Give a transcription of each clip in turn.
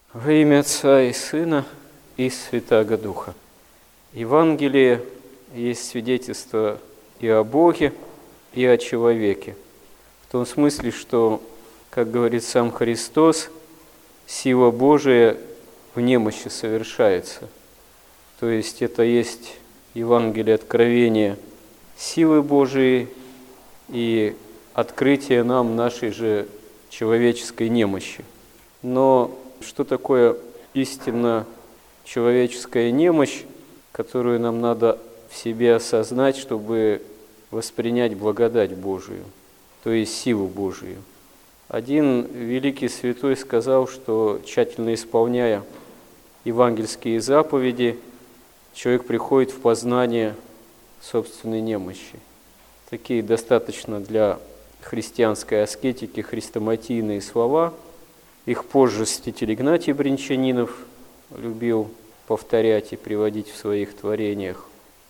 Во имя Отца и Сына и Святаго Духа. Евангелие есть свидетельство и о Боге, и о человеке. В том смысле, что, как говорит сам Христос, сила Божия в немощи совершается. То есть это есть Евангелие откровения силы Божией и открытие нам нашей же человеческой немощи. Но что такое истинно человеческая немощь, которую нам надо в себе осознать, чтобы воспринять благодать Божию, то есть силу Божию? Один великий святой сказал, что, тщательно исполняя евангельские заповеди, человек приходит в познание собственной немощи. Такие достаточно для христианской аскетики хрестоматийные слова. Их позже святитель Игнатий Бринчанинов любил повторять и приводить в своих творениях.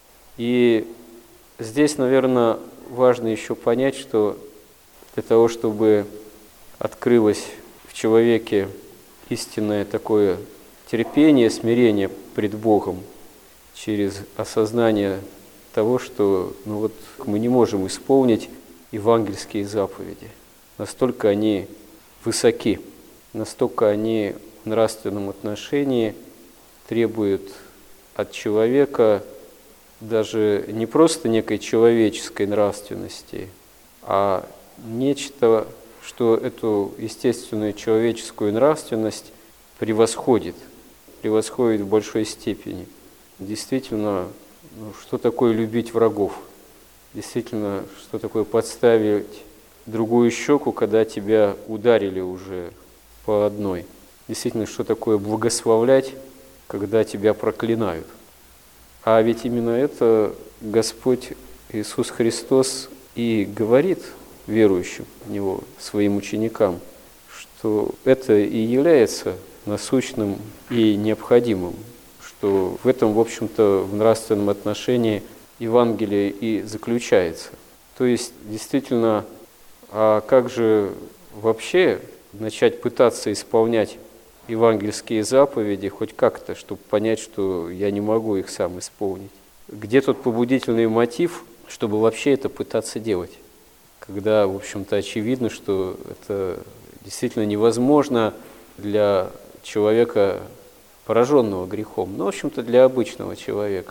И здесь, наверное, важно еще понять, что для того, чтобы открылось в человеке истинное такое терпение, смирение пред Богом через осознание того, что мы не можем исполнить евангельские заповеди. Настолько они высоки, настолько они в нравственном отношении требуют от человека даже не просто некой человеческой нравственности, а нечто, что эту естественную человеческую нравственность превосходит в большой степени. Действительно, что такое любить врагов? Действительно, что такое подставить другую щеку, когда тебя ударили уже по одной? Действительно, что такое благословлять, когда тебя проклинают? А ведь именно это Господь Иисус Христос и говорит верующим в Него, своим ученикам, что это и является насущным и необходимым, что в этом, в общем-то, в нравственном отношении Евангелие и заключается. То есть, действительно, а как же вообще начать пытаться исполнять евангельские заповеди хоть как-то, чтобы понять, что я не могу их сам исполнить? Где тот побудительный мотив, чтобы вообще это пытаться делать? Когда, в общем-то, очевидно, что это действительно невозможно для человека, пораженного грехом, но, в общем-то, для обычного человека.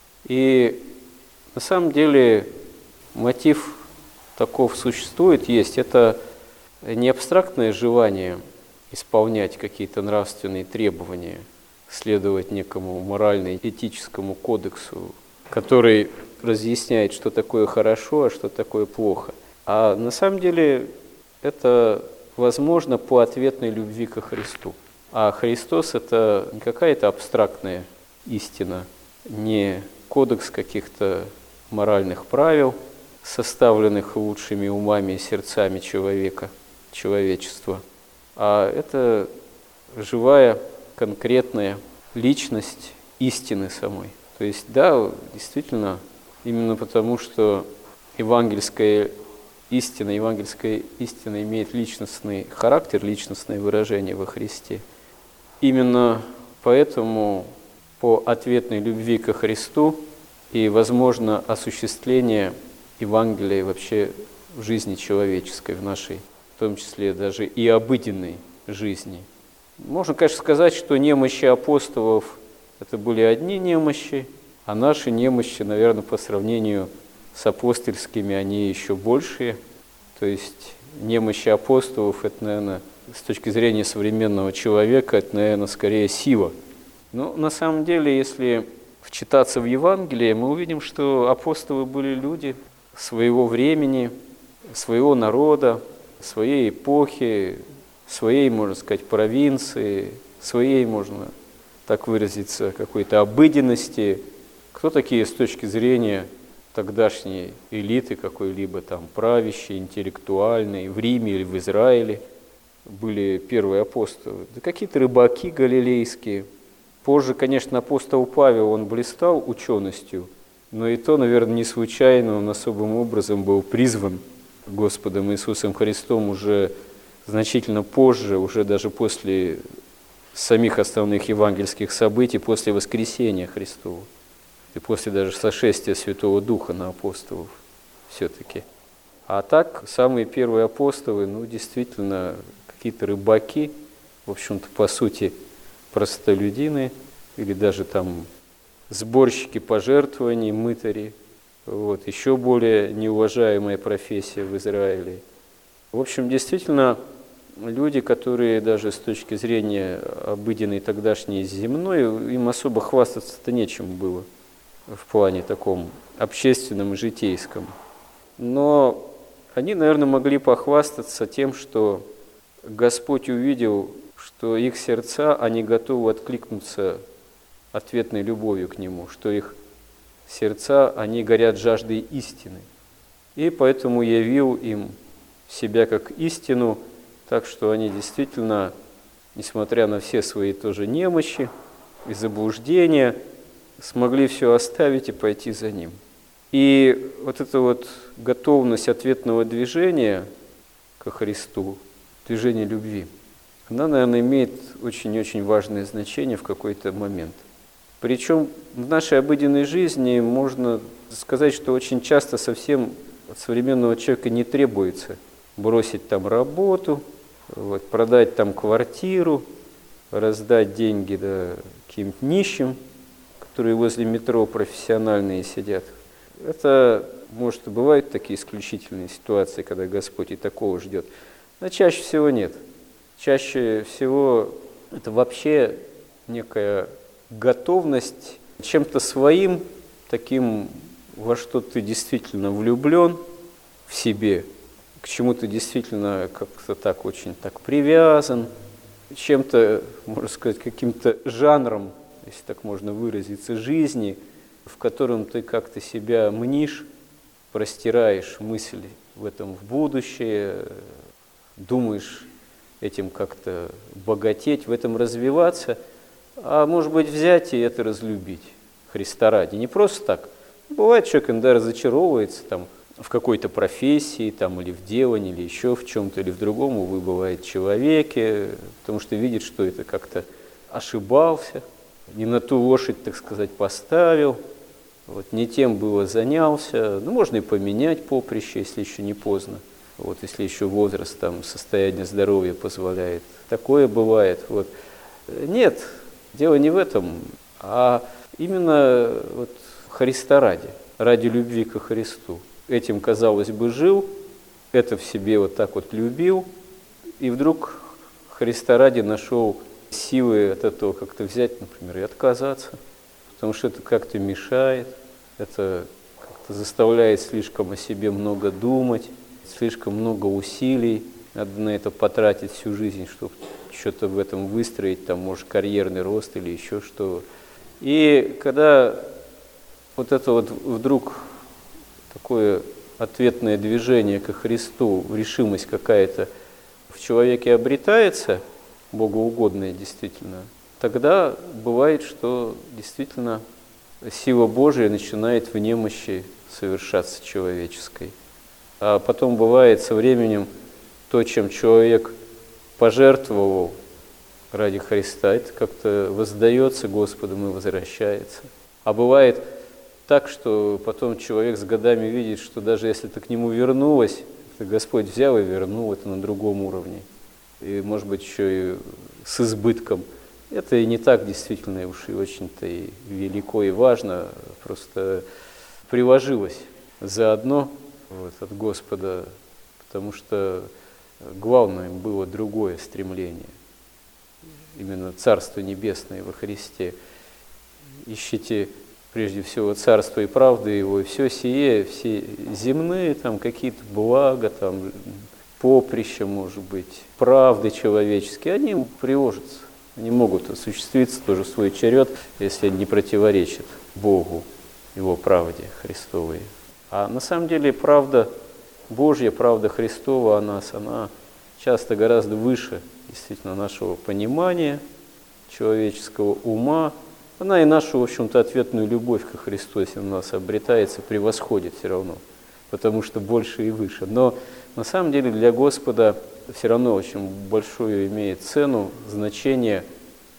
И на самом деле мотив таков существует, есть. Это не абстрактное желание исполнять какие-то нравственные требования, следовать некому морально-этическому кодексу, который разъясняет, что такое хорошо, а что такое плохо. А на самом деле это возможно по ответной любви ко Христу. А Христос – это не какая-то абстрактная истина, не кодекс каких-то моральных правил, составленных лучшими умами и сердцами человечества, а это живая, конкретная личность истины самой. То есть, да, действительно, именно потому, что евангельская истина имеет личностный характер, личностное выражение во Христе. Именно поэтому по ответной любви ко Христу и возможно осуществление Евангелия вообще в жизни человеческой, в нашей, в том числе даже и обыденной жизни. Можно, конечно, сказать, что немощи апостолов – это были одни немощи, а наши немощи, наверное, по сравнению с апостольскими, они еще большие. То есть немощи апостолов – это, наверное, с точки зрения современного человека, это, наверное, скорее сила. Но на самом деле, если вчитаться в Евангелие, мы увидим, что апостолы были люди своего времени, своего народа, своей эпохи, своей, можно сказать, провинции, своей, можно так выразиться, какой-то обыденности. Кто такие с точки зрения тогдашней элиты какой-либо там правящей, интеллектуальной, в Риме или в Израиле были первые апостолы? Да какие-то рыбаки галилейские. Позже, конечно, апостол Павел, он блистал ученостью, но и то, наверное, не случайно он особым образом был призван Господом Иисусом Христом уже значительно позже, уже даже после самих основных евангельских событий после воскресения Христова и после даже сошествия Святого Духа на апостолов все-таки. А так, самые первые апостолы, действительно, какие-то рыбаки, в общем-то, по сути, простолюдины, или даже там сборщики пожертвований, мытари. Еще более неуважаемая профессия в Израиле. В общем, действительно, люди, которые даже с точки зрения обыденной тогдашней земной, им особо хвастаться-то нечем было в плане таком общественном и житейском. Но они, наверное, могли похвастаться тем, что Господь увидел, что их сердца, они готовы откликнуться ответной любовью к Нему, что их сердца, они горят жаждой истины. И поэтому явил им себя как истину, так что они действительно, несмотря на все свои тоже немощи и заблуждения, смогли все оставить и пойти за Ним. И эта готовность ответного движения ко Христу, движение любви, она, наверное, имеет очень-очень важное значение в какой-то момент. Причем в нашей обыденной жизни можно сказать, что очень часто совсем от современного человека не требуется бросить там работу, продать там квартиру, раздать деньги каким-то нищим, которые возле метро профессиональные сидят. Это, может, и бывают такие исключительные ситуации, когда Господь и такого ждет, но чаще всего нет. Чаще всего это вообще некая готовность чем-то своим, таким, во что ты действительно влюблен в себе, к чему ты действительно как-то так очень так привязан, чем-то, можно сказать, каким-то жанром, если так можно выразиться, жизни, в котором ты как-то себя мнишь, простираешь мысли в этом в будущее, думаешь этим как-то богатеть, в этом развиваться, а может быть взять и это разлюбить Христа ради. Не просто так. Бывает, человек иногда разочаровывается там, в какой-то профессии, там, или в делании, или еще в чем-то, или в другом, увы, бывает человеке, потому что видит, что это как-то ошибался, не на ту лошадь, так сказать, поставил, не тем было занялся. Можно и поменять поприще, если еще не поздно, если еще возраст, там, состояние здоровья позволяет. Такое бывает. Нет, дело не в этом, а именно Христа ради любви ко Христу. Этим, казалось бы, жил, это в себе так любил, и вдруг Христа ради нашел силы от этого как-то взять, например, и отказаться, потому что это как-то мешает, это как-то заставляет слишком о себе много думать, слишком много усилий, надо на это потратить всю жизнь, чтобы что-то в этом выстроить, там, может, карьерный рост или еще что. И когда это вдруг такое ответное движение ко Христу, решимость какая-то в человеке обретается, богоугодная действительно, тогда бывает, что действительно сила Божия начинает в немощи совершаться человеческой. А потом бывает со временем то, чем человек пожертвовал ради Христа, это как-то воздается Господом и возвращается. А бывает так, что потом человек с годами видит, что даже если ты к нему вернулась, это Господь взял и вернул это на другом уровне. И, может быть, еще и с избытком. Это и не так действительно уж и очень-то и велико и важно, просто приложилось заодно от Господа, потому что главное было другое стремление, именно Царство Небесное во Христе. Ищите прежде всего Царство и правды Его, и все сие, все земные там какие-то блага, там поприща, может быть, правды человеческие, они приложатся, они могут осуществиться тоже в свой черед, если они не противоречат Богу, Его правде Христовой. А на самом деле правда Божья, правда Христова о нас, она часто гораздо выше действительно нашего понимания, человеческого ума. Она и нашу, в общем-то, ответную любовь ко Христу, если у нас обретается, превосходит все равно, потому что больше и выше. Но на самом деле для Господа все равно очень большую имеет цену, значение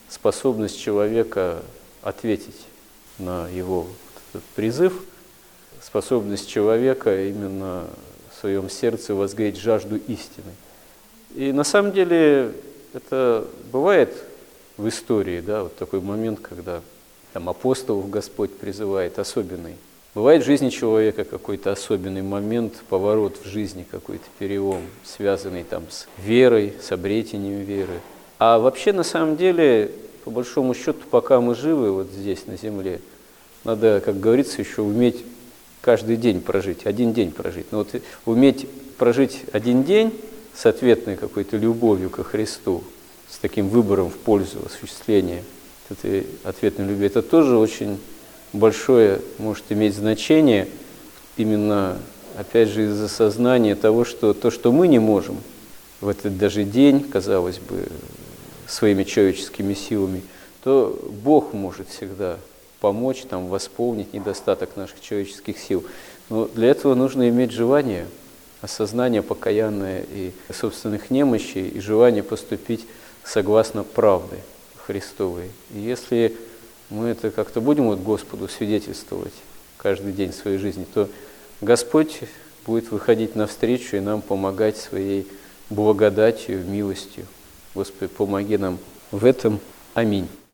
способность человека ответить на его этот призыв, способность человека именно в своем сердце возгреть жажду истины. И на самом деле это бывает в истории, да, вот такой момент, когда там апостолов Господь призывает особенный. Бывает в жизни человека какой-то особенный момент, поворот в жизни, какой-то перелом, связанный там с верой, с обретением веры. А вообще, на самом деле, по большому счету, пока мы живы вот здесь, на земле, надо, как говорится, еще уметь каждый день прожить, один день прожить. Но вот уметь прожить один день с ответной какой-то любовью ко Христу, с таким выбором в пользу осуществления этой ответной любви, это тоже очень большое может иметь значение именно, опять же, из-за сознания того, что то, что мы не можем в этот даже день, казалось бы, своими человеческими силами, то Бог может всегда помочь нам восполнить недостаток наших человеческих сил. Но для этого нужно иметь желание, осознание покаянное и собственных немощей, и желание поступить согласно правде Христовой. И если мы это как-то будем вот Господу свидетельствовать каждый день своей жизни, то Господь будет выходить навстречу и нам помогать своей благодатью, милостью. Господи, помоги нам в этом. Аминь.